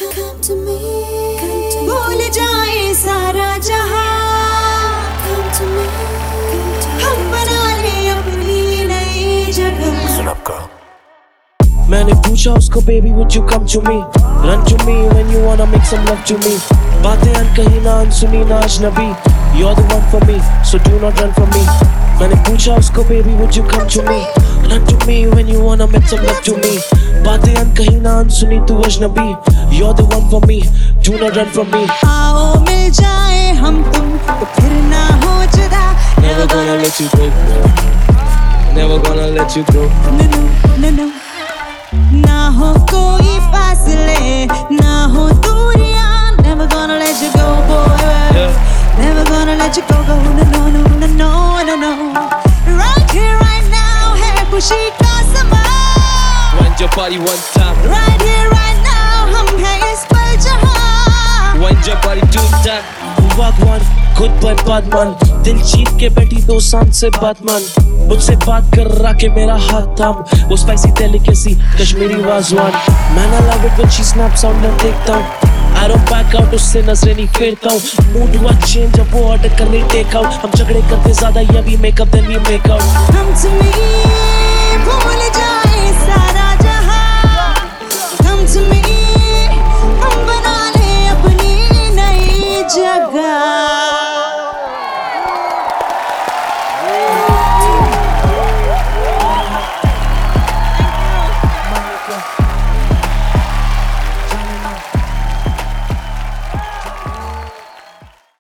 come to me, भूल जाए सारा जहां, come to me, हम बना ले अपनी नई जगह। सुन आपका मैंने पूछा उसको baby would you come to me, run to me when you wanna make some love to me, बातें अनकही ना अनसुनी ना अजनबी, you're the one for me so do not run from me। मैंने पूछा उसको baby would you come to me, run to me when you wanna make some love to me, बातें अनकही ना अनसुनी तू अजनबी, you're the one for me do not run from me। आओ मिल जाए हम तुम तो फिर ना हो जुदा, never gonna let you go, never gonna let you go। no no ना हो कोई फासले ना हो दूरियां, never gonna let you go boy, never gonna let you go no no no no no no no, right here right now है खुशी का समा, wind your body one time, right here right now हम हैं इस पल जहां, wind your body two time, भगवान खुद पर बादमान, दिल जीत के बैठी 2 सांस से बातमान, मुझसे बात कर रहा के मेरा हाथ थाम, वो स्पाइसी डेलिकेसी कश्मीरी वाजवान, मैंने love it when she snaps out मैं देखता हूँ, I don't back out उससे नजरें नहीं फेरता हूँ, मूड हुआ चेंज अब वो ऑर्डर कर रही टेक आउट, हम झगड़े करते ज्यादा ये भी makeup then we make out. come to me